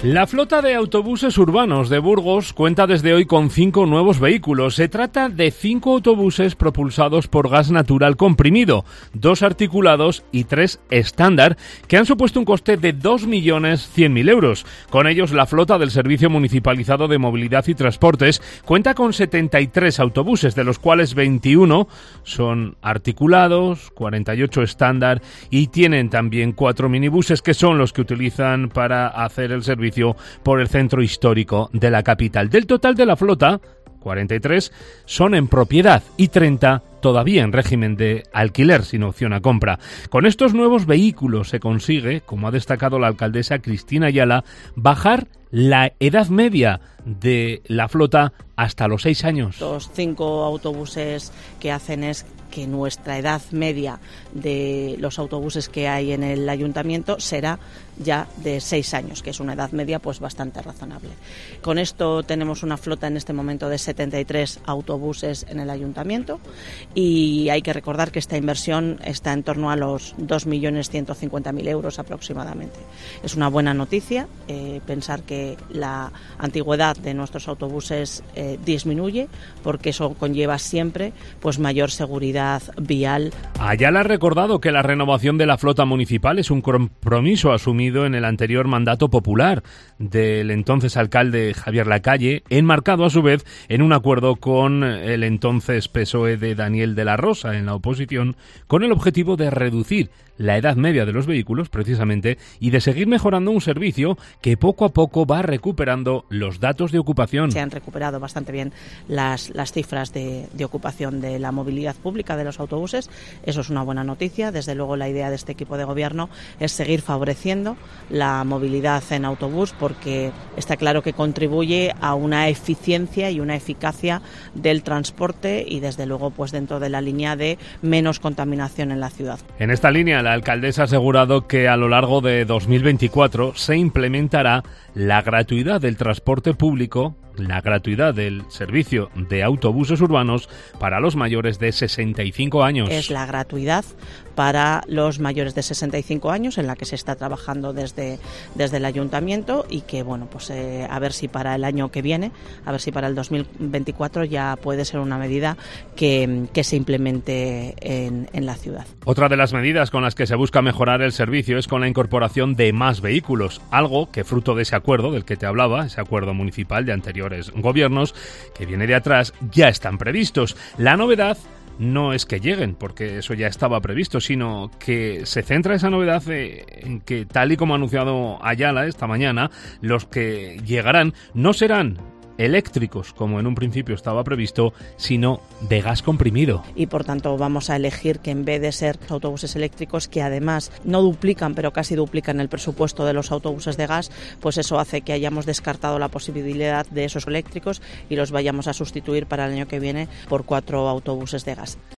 La flota de autobuses urbanos de Burgos cuenta desde hoy con 5 nuevos vehículos. Se trata de 5 autobuses propulsados por gas natural comprimido, 2 articulados y 3 estándar, que han supuesto un coste de 2.100.000 euros. Con ellos, la flota del Servicio Municipalizado de Movilidad y Transportes cuenta con 73 autobuses, de los cuales 21 son articulados, 48 estándar y tienen también 4 minibuses que son los que utilizan para hacer el servicio por el centro histórico de la capital. Del total de la flota, 43 son en propiedad y 30 todavía en régimen de alquiler sin opción a compra. Con estos nuevos vehículos se consigue, como ha destacado la alcaldesa Cristina Ayala, bajar la edad media de la flota hasta los 6 años. Los 5 autobuses que hacen es que nuestra edad media de los autobuses que hay en el ayuntamiento será ya de 6 años, que es una edad media pues bastante razonable. Con esto tenemos una flota en este momento de 73 autobuses en el ayuntamiento y hay que recordar que esta inversión está en torno a los 2.150.000 euros aproximadamente. Es una buena noticia pensar que la antigüedad de nuestros autobuses disminuye, porque eso conlleva siempre pues mayor seguridad vial. Ayala ha recordado que la renovación de la flota municipal es un compromiso asumido en el anterior mandato popular del entonces alcalde Javier Lacalle, enmarcado a su vez en un acuerdo con el entonces PSOE de Daniel de la Rosa en la oposición, con el objetivo de reducir la edad media de los vehículos precisamente y de seguir mejorando un servicio que poco a poco va recuperando los datos de ocupación. Se han recuperado bastante bien las cifras de ocupación de la movilidad pública de los autobuses. Eso es una buena noticia. Desde luego la idea de este equipo de gobierno es seguir favoreciendo la movilidad en autobús, porque está claro que contribuye a una eficiencia y una eficacia del transporte y desde luego pues dentro de la línea de menos contaminación en la ciudad. En esta línea, la alcaldesa ha asegurado que a lo largo de 2024 se implementará la gratuidad del transporte público, la gratuidad del servicio de autobuses urbanos para los mayores de 65 años. Es la gratuidad para los mayores de 65 años en la que se está trabajando desde el ayuntamiento y que, bueno, pues a ver si para el año que viene, a ver si para el 2024 ya puede ser una medida que se implemente en la ciudad. Otra de las medidas con las que se busca mejorar el servicio es con la incorporación de más vehículos, algo que fruto de ese acuerdo del que te hablaba, ese acuerdo municipal de anteriores gobiernos que viene de atrás, ya están previstos. La novedad no es que lleguen, porque eso ya estaba previsto, sino que se centra esa novedad en que, tal y como ha anunciado Ayala esta mañana, los que llegarán no serán eléctricos, como en un principio estaba previsto, sino de gas comprimido. Y por tanto vamos a elegir que en vez de ser autobuses eléctricos, que además no duplican, pero casi duplican el presupuesto de los autobuses de gas, pues eso hace que hayamos descartado la posibilidad de esos eléctricos y los vayamos a sustituir para el año que viene por 4 autobuses de gas.